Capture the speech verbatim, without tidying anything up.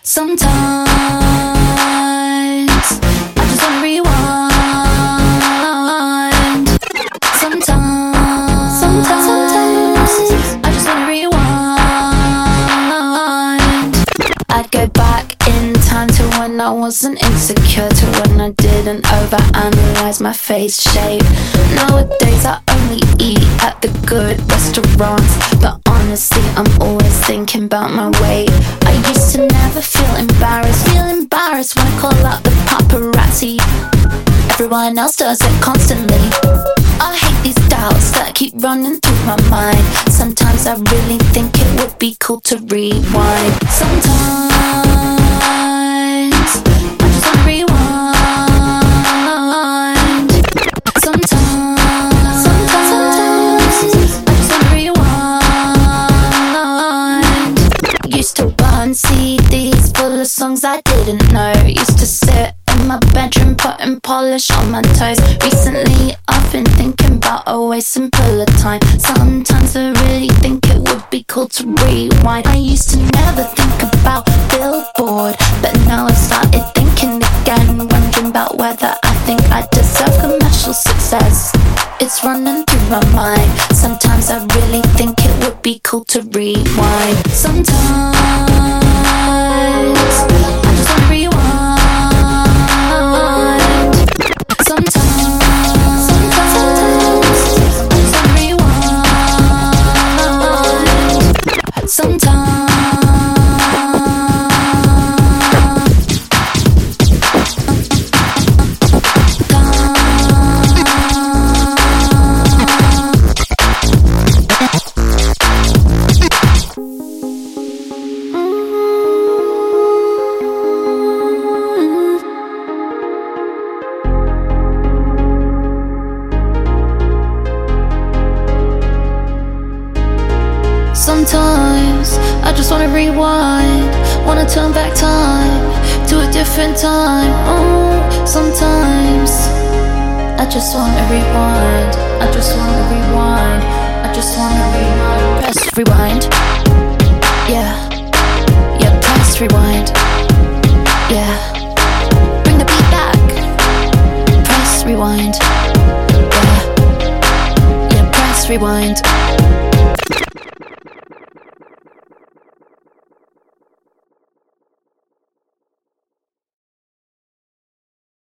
Sometimes I just wanna rewind. Sometimes, sometimes, sometimes I just wanna rewind. I'd go back in time to when I wasn't insecure, to when I didn't overanalyze my face shape. Nowadays I only eat at the good restaurants, but honestly I'm always thinking about my weight. I used to never feel embarrassed, feel embarrassed when I call out the paparazzi. Everyone else does it constantly. I hate these doubts that keep running through my mind. Sometimes I really think it would be cool to rewind. Sometimes I just wanna rewind. Sometimes, sometimes, sometimes I just wanna rewind. Used to burn C Ds full of songs I didn't know. Used to sit in my bedroom putting polish on my toes. Recently I've been thinking about a way simpler time. Sometimes I really think it would be cool to rewind. I used to never think about Billboard, but now I started thinking again, wondering about whether I think I deserve commercial success. It's running through my mind. Sometimes I really think it would be cool to rewind. Sometimes I just wanna rewind. Sometimes, sometimes, sometimes I just wanna rewind. Sometimes. Sometimes I just wanna rewind, wanna turn back time to a different time. Oh, sometimes I just wanna rewind, I just wanna rewind, I just wanna rewind. Press rewind, yeah, yeah, press rewind, yeah. Bring the beat back, press rewind, yeah, yeah, press rewind.